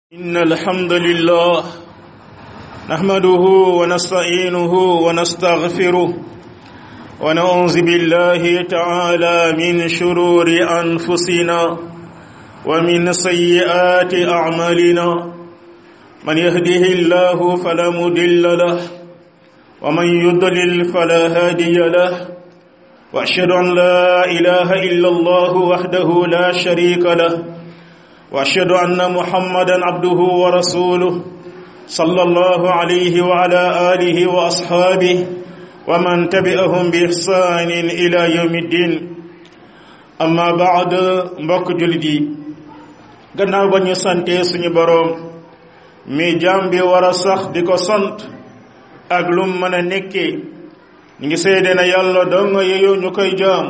إن الحمد لله نحمده ونستعينه ونستغفره ونعوذ بالله تعالى من شرور أنفسنا ومن سيئات أعمالنا من يهده الله فلا مضل له ومن يضلل فلا هادي له وأشهد أن لا إله إلا الله وحده لا شريك له وأشهد أن محمدا عبده ورسوله صلى الله عليه وعلى آله وأصحابه ومن تبعهم بإحسان إلى يوم الدين أما بعد mbokk jullit yi gannaaw ba ñu sante suñu boroom mi jaam bi war a sax di ko sant ak lum mën a nekkee ñu ngi seede na yàlla dong yeyoo ñu koy jaam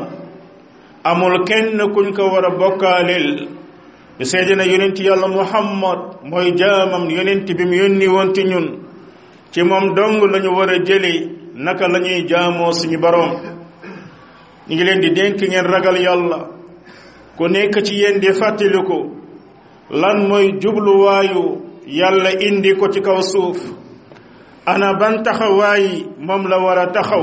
amul kenn kuñ ko war a bokkaaleel di seede na yonent yàlla muhammad mooy jaamam yonent bi mu yónni woon ci ñun ci moom dong lañu war a jële naka la ñuy jaamoo suñu boroom ñu ngi leen di dénk ngeen ragal yàlla ku nekk ci yéen di fàttaliku lan mooy jubluwaayu yàlla indi ko ci kaw suuf ana ban taxawaay moom la war a taxaw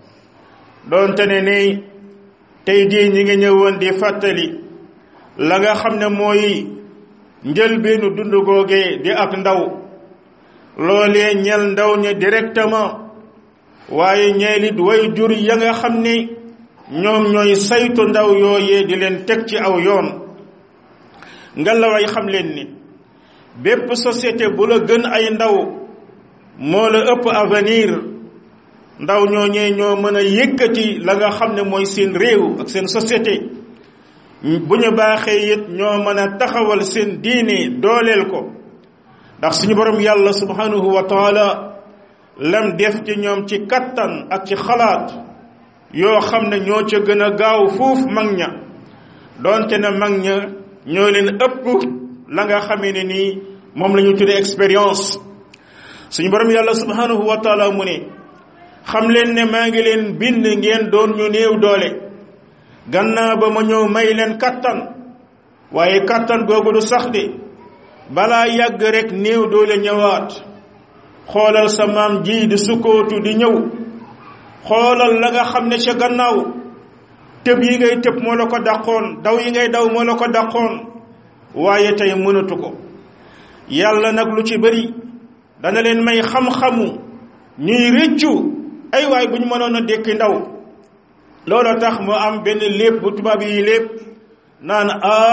doonte ne ni tey jii ñi ngi ñëwoon di fàttali la nga xam ne mooy njëlbeenu dund googee di ak ndaw loolee ñel ndaw ña directement waaye ñeelit way jur ya nga xam ne ñoom ñooy saytu ndaw yooyee di leen teg ci aw yoon ngallaway xam leen ni bépp société bu la gën ay ndaw moo la ëpp avenir ndaw ñooñee ñoo mën a yëkkati la nga xam ne mooy seen réew ak seen société bu ñu baaxee it ñoo mën a taxawal seen diine dooleel ko ndax suñu borom yàlla subhanahu wa taala lam def ci ñoom ci kattan ak ci xalaat yoo xam ne ñoo ca gën a gaaw fuuf mag ña doonte na mag ña ñoo leen ëpp la nga xamee ne nii moom la ñu tuddee expérience suñu borom yàlla subhanahu wa taala mu ne xam leen ne maa ngi leen bind ngeen doon ñu néew doole gannaaw ba ma ñëw may leen kattan waaye kattan googu du sax de balaa yàgg rek néew doole ñëwaat xoolal sa maam ji di sukkootu di ñëw xoolal la nga xam ne ca gannaaw tëb yi ngay tëb moo la ko dàqoon daw yi ngay daw moo la ko dàqoon waaye tey mënatu ko yàlla nag lu ci bëri dana leen may xam-xamu ñuy rëccu ay waay bu ñu mënoon a dékki ndaw loolu tax mu am benn lépp bu tubaab yi lépp naan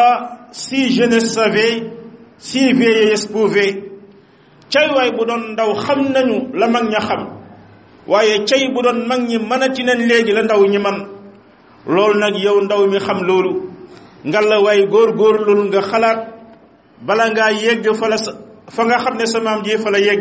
si jeunesse savait si vieillesse pouvait cay waay bu doon ndaw xam nañu la mag ña xam waaye cay bu doon mag ñi mënati nañ léegi la ndaw ñi man loolu nag yow ndaw mi xam loolu ngalla waay góor-góorlul nga xalaat bala ngaa yegg fa nga xam ne sa maam ji fa la yegg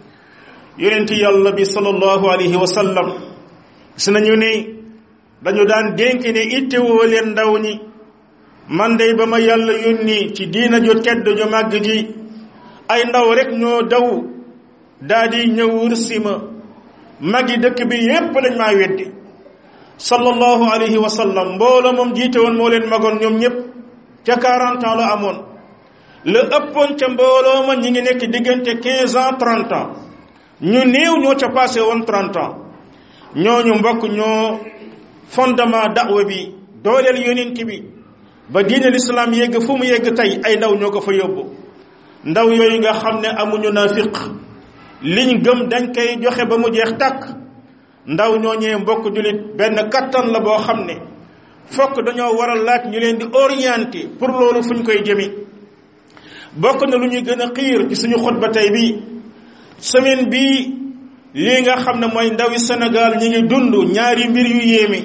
yonent yàlla bi sallallahu alayhi wa sallam gis nañu ne dañu daan dénk ne ittewoo leen ndaw ñi man dey ba ma yàlla yónni ci diina ju tedd ju màgg ji ay ndaw rek ñoo daw daa di ñëw wursi ma magi dëkk bi yépp dañ maa weddi sallallahu alayhi wa sallam mbooloo moom jiite woon moo leen magoon ñoom ñépp ca 40 ans la amoon la ëppoon ca mbooloo ma ñi ngi nekk diggante 15 ans 30 ans ñu néew ñoo ca passé woon 30 ans ñooñu mbokk ñoo fondement da'wa bi dooleel yonent bi ba diine l'islam yegg fu mu yegg tey ay ndaw ñoo ko fa yóbbu ndaw yooyu nga xam ne amuñu naafiq liñ gëm dañ koy joxe ba mu jeex tàkk ndaw ñooñee mbokk jullit benn kattan la boo xam ne fokk dañoo war a laaj ñu leen di orienté pour loolu fu ñu koy jëmi bokk na lu ñuy gën a xiir ci suñu xutba tey bi semaine bi lii nga xam ne mooy ndawi Sénégal ñi ngi dund ñaari mbir yu yéeme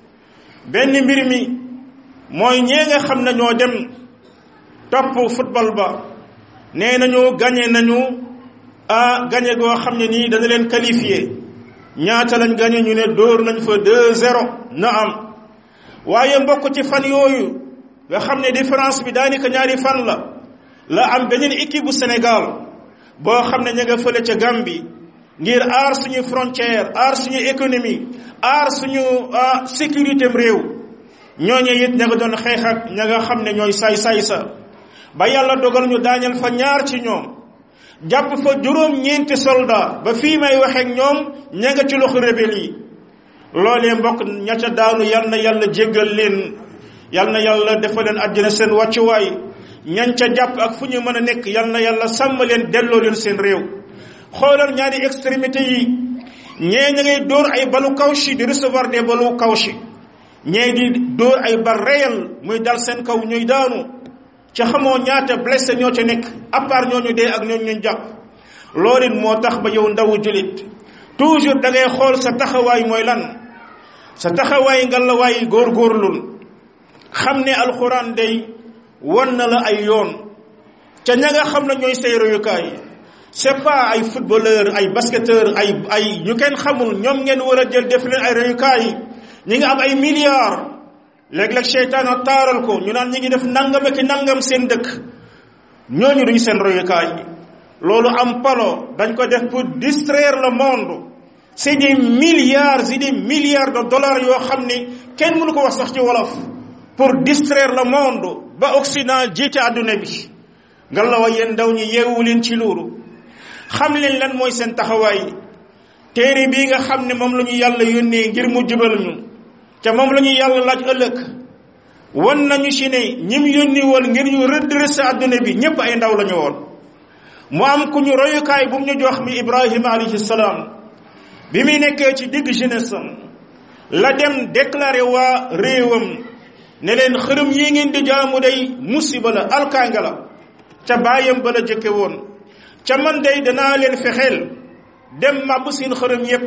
benn mbir mi mooy ñee nga xam ne ñoo dem topp football ba nee nañu gagné nañu gagné goo xam ne nii dana leen qualifié ñaata lañ gagné ñu ne dóor nañ fa 2-0 na am waaye mbokk ci fan yooyu nga xam ne différence bi daanaka ñaari fan la am beneen équipe bu Sénégal boo xam ne ña nga fële ca Gambie ngir aar suñu frontière aar suñu économie aar suñu sécurité réew ñooñu it ña nga doon xeex ak ña nga xam ne ñooy saay-saay sa ba yàlla dogal ñu daaneel fa ñaar ci ñoom jàpp fa juróom-ñeenti soldat ba fii may waxeek ñoom ña nga ci loxo rebelle yi loolee mbokk ña ca daanu yal na yàlla jéggal leen yal na yàlla defal leen àddina seen wàccuwaay ñañ ca jàpp ak fu ñu mën a nekk yal na yàlla sàmm leen delloo leen seen réew xoolal ñaari extrémité yi ñee ña ngay dóor ay balu kawshi di recevoir des balu kawshi ñee di dóor ay bal réel muy dal seen kaw ñuy daanu ca xamoo ñaata blessé ñoo ca nekk à part ñooñu dee ak ñooñu ñu jàpp loolu it moo tax ba yow ndawu julit toujours da ngay xool sa taxawaay mooy lan sa taxawaay nga la waay góorgóorlul xam ne alxuraan day won na la ay yoon ca ña nga xam ne ñooy say royukaay c'est pas ay footballeur ay basketteur ay ñu kenn xamul ñoom ngeen war a jël def leen ay royukaay ñi nga am ay milliards léeg-léeg seytaan a taaral ko ñu naan ñi ngi def nangam ak nangam seen dëkk ñooñu duñ seen royukaay loolu am palo dañ ko def pour distraire le monde c'est des milliards et des milliards de dollars yoo xam ne kenn mënu ko wax sax ci wolof pour distraire le monde ba Occident jiite àdduna bi nga la wa yéen ndaw ñi yeewu leen ci loolu xam leen lan mooy seen taxawaay téere bii nga xam ne moom la ñu yàlla yónnee ngir mu jubal ñu te moom la ñu yàlla laaj ëllëg wan nañu ci ne ñim yónni woon ngir ñu redresser àdduna bi ñépp ay ndaw la ñu woon mu am ku ñu royukaay bu mu ñu jox mi Ibrahima alayhi salaam bi muy nekkee ci digg jeunesse am la dem déclaré waa réewam ne leen xërëm yi ngeen di jaamu day musiba la alkaanga la ca baayam ba la jëkke woon ca man day danaa leen fexeel dem màbb seen xërëm yépp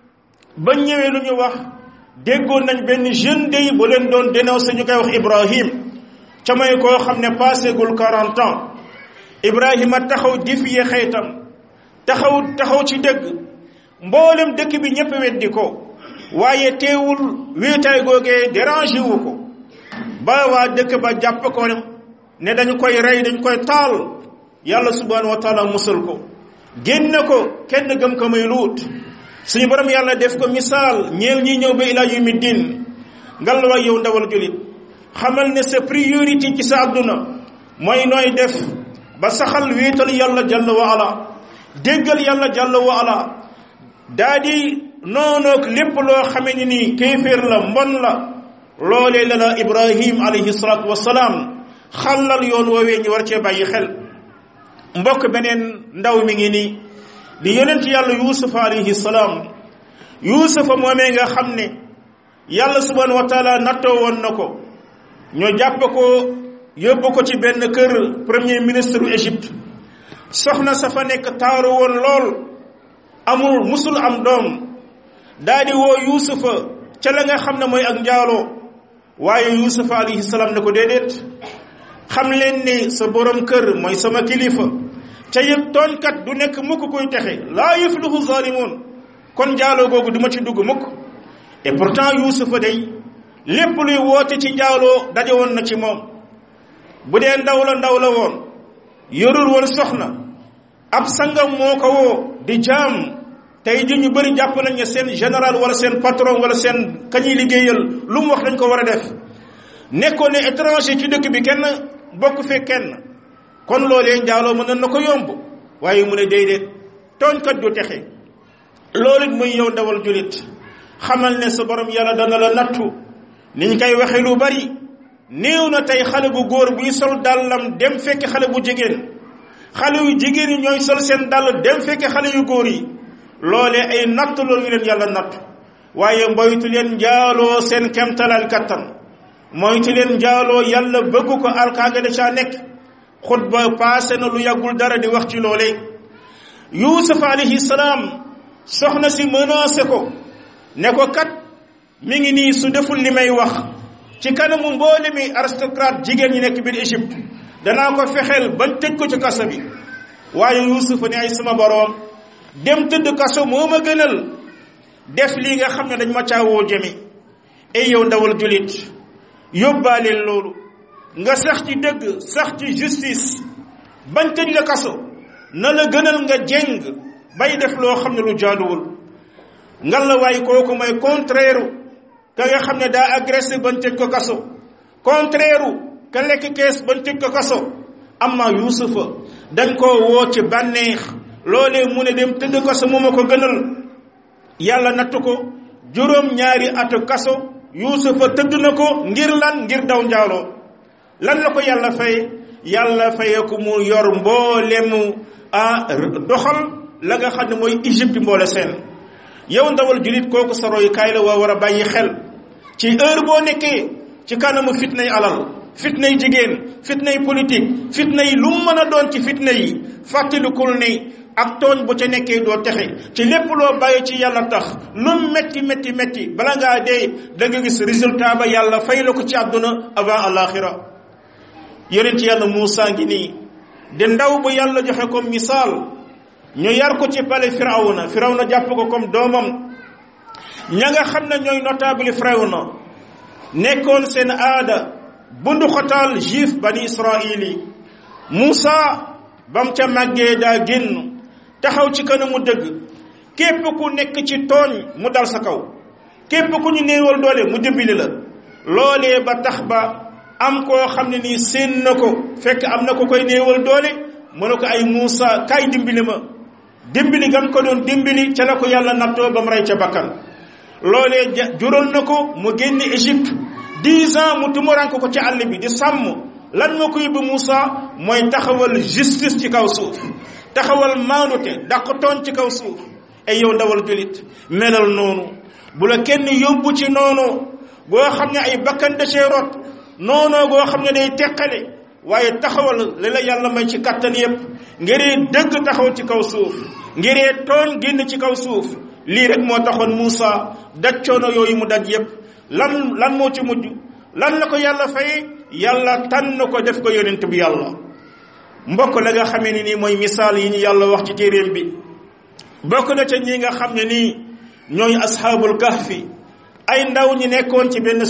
ba ñëwee lu ñu wax déggoon nañ benn jeune day bu leen doon dénoncé ñu koy wax Ibrahim ca may koo xam ne passégul 40 ans Ibrahima taxaw défier xeetam taxaw ci dëgg mboolem dëkk bi ñépp weddi ko waaye teewul wéetaay googee dérangé wu ko ba waa dëkk ba jàpp ko ne dañu koy rey dañu koy taal yàlla subhanahu wa taala musal ko génn ko kenn gëm ko muy luut suñu borom yàlla def ko misaal ñeel ñi ñëw ba ila yawmi din ngal waay yow ndawal julit xamal ne sa priorité ci sa àdduna mooy nooy def ba saxal wéetal yàlla jalla wa ala déggal yàlla jalla wa ala daa di noonoog lépp loo xamee ni nii kéeféer la mbon la loolee la la Ibrahim alayhi salaatu wasalaam xàllal yoon woowee ñu war cee bàyyi xel mbokk beneen ndaw mi ngi nii di yonent yàlla yuusufa alayhi salaam yuusufa moomee nga xam ne yàlla subhanahu wa taala nattoo woon na ko ñoo jàpp ko yóbbu ko ci benn kër premier ministre u Égypte soxna sa fa nekk taaru woon lool amul musul am doom daa di woo yuusufa ca la nga xam ne mooy ak njaaloo waaye yuusufa alayhi salaam ne ko déedéet xam leen ni sa borom kër mooy sama kilifa ca yëg tooñkat du nekk mukk koy texe laa yuflihu zalimun kon njaaloo googu duma ci dugg mukk et pourtant yuusufa day lépp luy woote ci njaaloo daje woon na ci moom bu dee ndaw la woon yorul woon soxna ab sangam moo ko woo di jaam tey ji ñu bëri jàpp nañ ne seen général wala seen patron wala seen kañuy liggéeyal lu mu wax dañ ko war a def nekkoon ne étranger ci dëkk bi kenn bokk fee kenn kon loolee njaaloo mën na ko yomb waaye mu ne déedéet tooñkat du texe loolu it muy yow ndawal julit xamal ne sa borom yàlla dana la nattu niñ koy waxe lu bari néew na tey xale bu góor buy sol dàllam dem fekk xale bu jigéen xale yu jigéen yi ñooy sol seen dàll dem fekk xale yu góor yi loolee ay natt loolu yu leen yàlla natt waaye moytu leen njaaloo seen kemtalal kattan moytu leen njaaloo yàlla bëgg ko alkaanga da caa nekk xutba paase na lu yàggul dara di wax ci loolee Yuusuf alayhi salaam soxna si menacé ko ne ko kat mi ngi nii su deful li may wax ci kanamu mboole mi aristocrate jigéen ñi nekk biir Égypte danaa ko fexeel bañ tëj ko ci kaso bi waaye Yuusuf ne ay sama boroom dem tëdd kaso moo ma gënal def lii nga xam ne dañ ma caawoo jëmi ay yow ndawal julit yóbbaaleel loolu nga sax ci dëgg sax ci justice bañ tëj la kaso na la gënal nga jeng bay def loo xam ne lu jaaduwul ngal la waaye kooku mooy contraire ka nga xam ne daa agressé bañ tëj ko kaso contraire ka lekk kees bañ tëj ko kaso amma yusufa dañ koo woo ci bànneex loolee mu ne dem tëdd kaso mu ma ko gënal yàlla nattu ko juróom-ñaari atu kaso yusufa tëdd na ko ngir lan ngir daw njaaloo lan la ko yàlla fay yàlla faye ko mu yor mboolemu doxal la nga xam ne mooy Égypte mboole seen yow ndawal julit kooku sa royukaay la war a bàyyi xel ci heure boo nekkee ci kanamu fitnay alal fitnay jigéen fitnay politique fitnay lu mën a doon ci fitna yi fàttalikul ne ak tooñ bu ca nekkee doo texe ci lépp loo bàyyi ci yàlla tax lu metti metti metti bala ngaa dee da nga gis résultat ba yàlla fay la ko ci àdduna avant alaxira yonent yàlla Muusa ngi nii de ndaw bu yàlla joxe comme misaal ñu yar ko ci palais Firawna jàpp ko comme doomam ña nga xam ne ñooy notable Firawna nekkoon seen aada bundu xotaal juif bani Israël yi Muusa bam ca màggee daa génn taxaw ci kanamu dëgg képp ku nekk ci tooñ mu dal sa kaw képp ku ñu néewal doole mu dimbali la loolee ba tax ba am koo xam ne nii seen na ko fekk am na ko koy néewal doole mu ne ko ay Muusa kaay dimbali ma dimbali gam ko doon dimbali ca la ko yàlla nattoo ba mu rey ca bakkan loolee jural na ko mu génn Égypte 10 ans mu tumurank ko ci àll bi di sàmm lan moo ko yóbbu Muusa mooy taxawal justice ci kaw suuf taxawal maandute dàq tooñ ci kaw suuf ay yow ndawal julit melal noonu bu la kenn yóbbu ci noonu boo xam ne ay bakkan da cee rot noonu boo xam ne day teqale waaye taxawal li la yàlla may ci kattan yépp ngiree dëgg taxaw ci kaw suuf ngiree tooñ génn ci kaw suuf lii rek moo taxoon Muusa daj coono yooyu mu daj yépp lan moo ci mujj lan la ko yàlla fay yàlla tànn ko def ko yonent bi yàlla mbokk la nga xamee ni nii mooy misaal yi ñu yàlla wax ci téeréem bi bokk na ca ñi nga xam ne nii ñooy ashaabul kahfi ay ndaw ñi nekkoon ci benn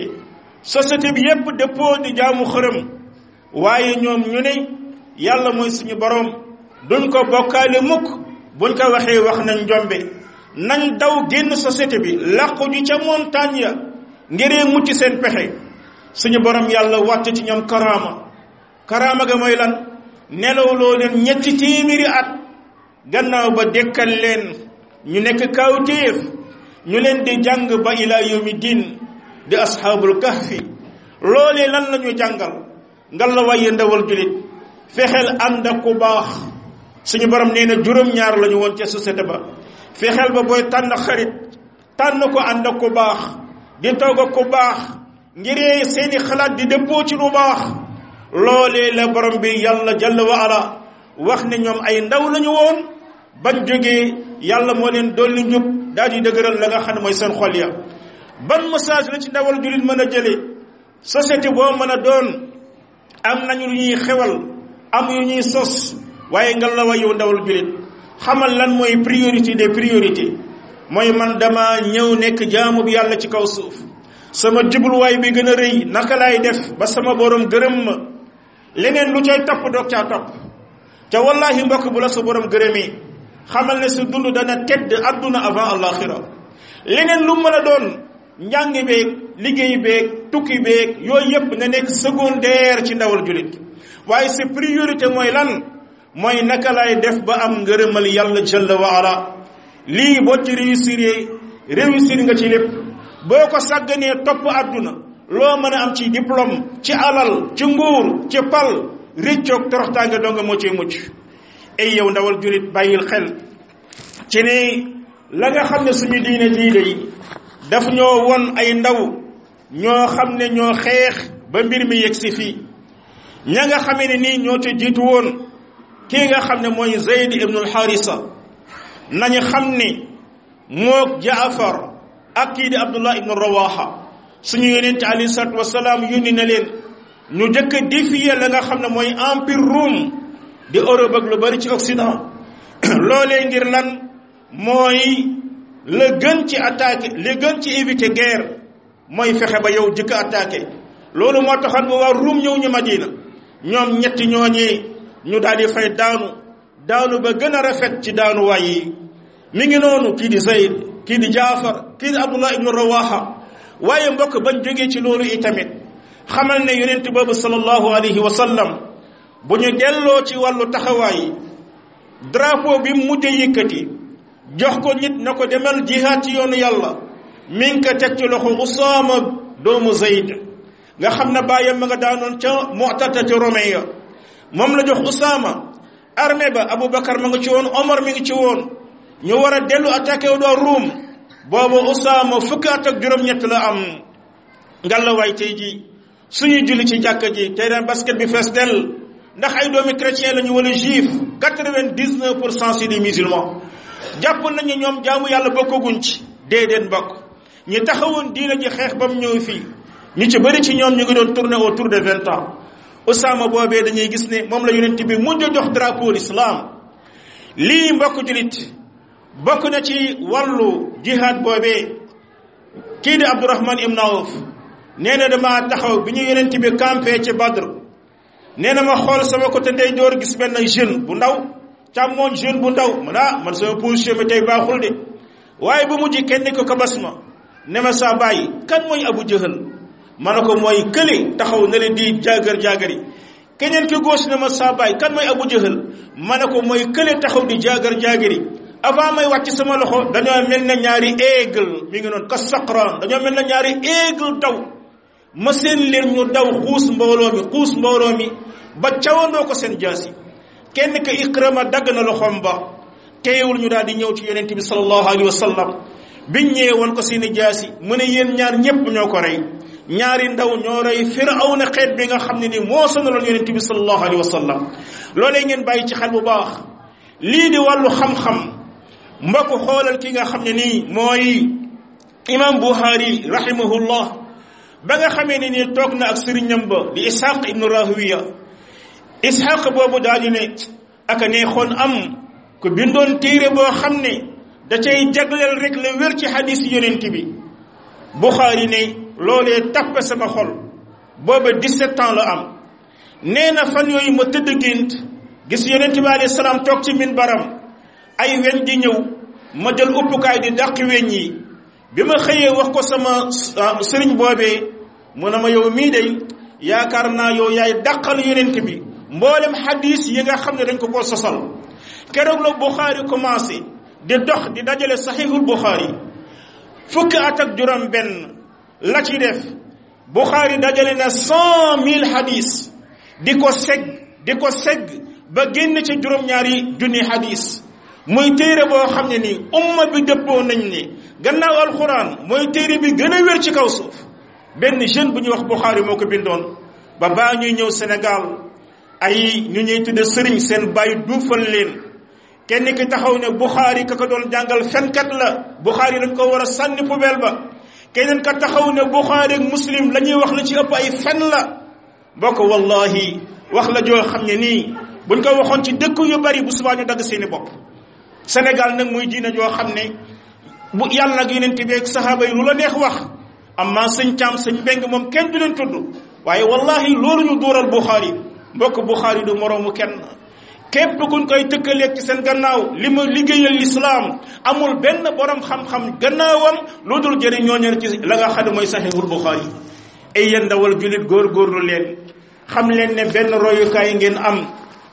société bi yépp dëppoo di jaamu xërëm waaye ñoom ñu ne yàlla mooy suñu boroom duñ ko bokkaale mukk buñ ko waxee wax nañ njombe nañ daw génn société bi làqu ji ca montagne ya ngiree mucc seen pexe suñu borom yàlla wàcc ci ñoom karaama ga mooy lan nelawloo leen 3 téeméeri at gannaaw ba dekkal leen ñu nekk kawtéef ñu leen di jàng ba ila yawmi din di ashaabul kahfi loolee lan la ñu jàngal ngal la waaye ndawal julit fexeel ànd ak ku baax suñu borom nee na juróom-ñaar la ñu woon ca société ba fexeel ba booy tànn xarit tànn ko ànd ak ku baax di toog ak ku baax ngiree seeni xalaat di dëppoo ci lu baax loolee la borom bi yàlla jalla wa ala wax ne ñoom ay ndaw lañu woon bañ jógee yàlla moo leen dolli njub daal di dëgëral la nga xam ne mooy seen xol ya ban message la ci ndawal julit mën a jëlee société boo mën a doon am nañu lu ñuy xewal am yu ñuy sos waaye nga la wa yow ndawal julit xamal lan mooy priorité des priorités mooy man dama ñëw nekk jaamu bi yàlla ci kaw suuf sama jubluwaay bi gën a rëy naka laay def ba sama borom gërëm ma leneen lu cay topp doog caa topp te wallahi mbokk bu la sa borom gërëmee xamal ne sa dund dana tedd adduna avant alaxira leneen lu mën a doon njàng beeg liggéey beeg tukki beeg yooyu yëpp nga nekk secondaire ci ndawal julit waaye sa priorité mooy lan mooy naka laay def ba am ngërëmal yàlla jalla wa ala lii boo ci réussir nga ci lépp boo ko sàgganee topp adduna loo mën a am ci diplôme ci alal ci nguur ci pal réccoog toroxtaange donga moo cee mucc ay yow ndawal julit bàyyil xel ci ne la nga xam ne suñu diine yi daf ñoo won ay ndaw ñoo xam ne ñoo xeex ba mbir mi yegg si fii ña nga xamee ne nii ñoo ca jiitu woon kii nga xam ne mooy Zayd ibn al-Harisa nañu xam ne mook Jaafar ak kii di Abdullah ibn Rawaha suñu yonent alayhi salaatu wasalaam yónni na leen ñu jëkk a défier la nga xam ne mooy empire Rome di Europe ak lu bari ci Occident loolee ngir lan mooy la gën ci attaqué li gën ci éviter guerre mooy fexe ba yow jëkk attaqué loolu moo taxoon ba waa Rome ñëw ñu Madina ñoom ñetti ñooñee ñu daal di fay daanu ba gën a rafet ci daanu waay yi mi ngi noonu kii di Zayd kii di Jaafar kii di Abdullah ibn Rawaha waaye mbokk bañ jógee ci loolu itamit xamal ne yonent boobu sallallahu alayhi wa sallam bu ñu delloo ci wàllu taxawaay drapeau bi mujj yëkkati jox ko nit na ko demal jihaad ci yoonu yàlla mi ngi ko teg ci loxo Usaama doomu Zayd nga xam ne bàyyam ma nga daanoon ca Mu'tata ca Romain ya moom la jox Usaama armée ba Aboubacar ma nga ci woon Omar mi ngi ci woon ñu war a dellu attaqué wu doo Ruum boobu Usaama fukki at ak juróom-ñett la am ngalawaay tey ji suñuy julli ci jàkka ji terrain basket bi fees dell ndax ay doomi chrétien lañu wala juif 99% c'est des musulmans jàpp nañu ñoom jaamu yàlla bokkaguñ ci déedéet mbokk ñi taxawoon diina ji xeex ba mu ñëw fii ñu ci bëri ci ñoom ñu ngi doon tourner autour de 20 ans Usaama boobee dañuy gis ne moom la yonent bi mujj a jox drapeau l'islam lii mbokk julit bokk na ci wàllu jihad boobee kii di Abdurahman ibn Awf nee na dama taxaw bi ñu yonent bi campé ci Badr nee na ma xool sama côté ndeyjoor gis benn jeune bu ndaw càmmooñ jeune bu ndaw man sama position bi tey baaxul de waaye bu mujj kenn ko kabas ma ne ma saa bàyyi kan mooy Abu Jahal ma ne ko mooy kële taxaw na leen di jaagar-jaagari keneen ki gauche ne ma saa bàyyi kan mooy Abu Jahal ma ne ko mooy kële taxaw di jaagar-jaagari avant may wàcc sama loxo dañoo mel na ñaari aigle mi ngi noonu ka saqran dañoo mel na ñaari aigle daw ma seen leen ñu daw xuus mbooloo mi ba cawandoo ko seen jaasi kenn ka Ikrama dagg na loxoom ba teewul ñu daal di ñëw ci yonent bi sallallahu alayhi wa sallam biñ ñëwee woon ko seeni jaasi mu ne yéen ñaar ñépp ñoo ko rey ñaari ndaw ñoo rey Firawna xeet bi nga xam ne ni moo sonaloon yonent bi sallallahu alayhi wa sallam loolee ngeen bàyyi ci xel bu baax lii di wàllu xam-xam mbokk xoolal ki nga xam ne nii mooy imam Bukhari rahimahullah ba nga xamee ne nii toog na ak sëriñam ba di Ishaq ibnu Rahuwiya Ishaq boobu daal di ne aka neexoon am ku bindoon téere boo xam ne da cay jagleel rek la wér ci hadis yonent bi Bukhari ne loolee tappe sama xol booba 17 ans la am nee na fan yooyu ma tëdd gént gis yonent bi alayhi salaam toog ci minbaram ay weñ di ñëw ma jël uppukaay di dàq weñ yi bi ma xëyee wax ko sama sëriñ boobee mu ne ma yow mii day yaakaar naa yow yaay dàqal yonent bi mboolem hadis yi nga xam ne dañ ko sosal keroog la Bukhari commencé di dox di dajale saxiixul Bukhari fukki at ak juróom benn la ci def Bukhari dajale na 100,000 hadis di ko segg ba génn ci juróom-ñaari junni hadis muy téere boo xam ne ni umma bi dëppoo nañ ne gannaaw alxuraan mooy téere bi gën a wér ci kaw suuf benn jeune bu ñuy wax Bukhari moo ko bindoon ba baa ñuy ñëw Sénégal ay ñu ñuy tudde sëriñ seen bàyyi duufal leen kenn ki taxaw ne Bukhari ka ko doon jàngal fenkat la Bukhari dañ ko war a sànni poubelle ba keneen ka taxaw ne Bukhari ak Muslim la ñuy wax la ci ëpp ay fen la boo ko wallahi wax la joo xam ne nii buñ ko waxoon ci dëkk yu bari bu subaa ñu dagg seeni bopp Sénégal nag muy diina joo xam ne bu yàlla ak yonent bi ak sahaaba yi lu la neex wax amma sëñ Caam sëñ Mbeng moom kenn du leen tudd waaye wallahi loolu ñu duural Bukhari mbokk Bukhari du moroomu kenn képp kuñ koy tëkkaleeg ci seen gannaaw li ma liggéeyal lislaam amul benn borom xam-xam gannaawam lu dul jëriñ ñooñu ci la nga xam ne mooy saxiixul Bukhari ay yéen ndawal jullit góorgóorlu leen xam leen ne benn royukaay ngeen am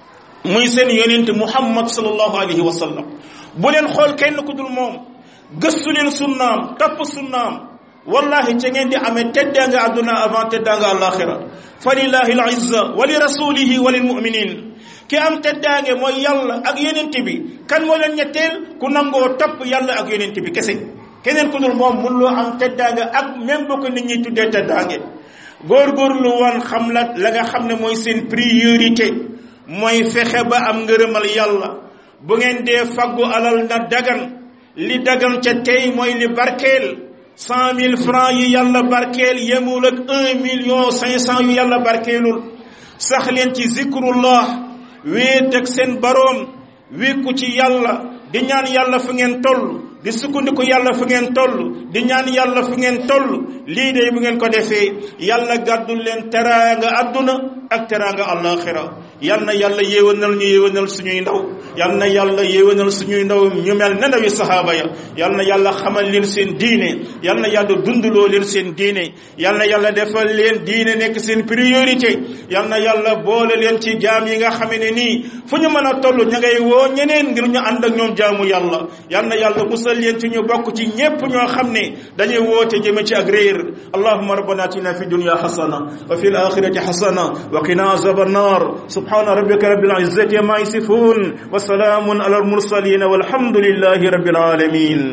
muy seen yonent Muhammad sallallahu alayhi wa sallam bu leen xool kenn ku dul moom gëstu leen sunnaam topp sunnaam wallahi ca ngeen di amee teddaanga àdduna avant teddaanga àllaaxira fa lillahi al izza wa li rasulihi wa lil mu'minin ki am teddaange mooy yàlla ak yonent bi kan moo leen ñetteel ku nangoo topp yàlla ak yonent bi kese keneen ku dul moom mun loo am teddaange ak même boo ko nit ñi tuddee teddaange góorgóorlu woon xam la nga xam ne mooy seen priorité mooy fexe ba am ngërëmal yàlla bu ngeen dee faggu alal na dagan li dagan ca tey mooy li barkeel 100,000 francs yi yàlla barkeel yemul ak 1,500,000 yu yàlla barkeelul sax leen ci zikrullah wéet ak seen baroom wékku ci yàlla di ñaan yàlla fu ngeen toll di sukkandiku yàlla fu ngeen toll di ñaan yàlla fu ngeen toll lii de bu ngeen ko defee yàlla gàddul leen teraanga adduna ak teraanga àllaaxira yal na yàlla yéwénal ñu yéwénal suñuy ndaw yal na yàlla yéwénal suñuy ndaw ñu mel ne ndawi sahaaba ya yal na yàlla xamal leen seen diine yal na yàlla dunduloo leen seen diine yal na yàlla defal leen diine nekk seen priorité yal na yàlla boole leen ci jaam yi nga xam ne nii fu ñu mën a toll ña ngay woo ñeneen ngir ñu ànd ak ñoom jaamu yàlla yal na yàlla musal leen ci ñu bokk ci ñépp ñoo xam ne dañuy woote jëme ci ak réer allahumma rabbana atina fi dunya hasana wa fil akhirati hasana wa qina azaban nar subhana rabbika rabbil izzati amma yasifun wa salamun ala al mursalin walhamdulillahi rabbil alamin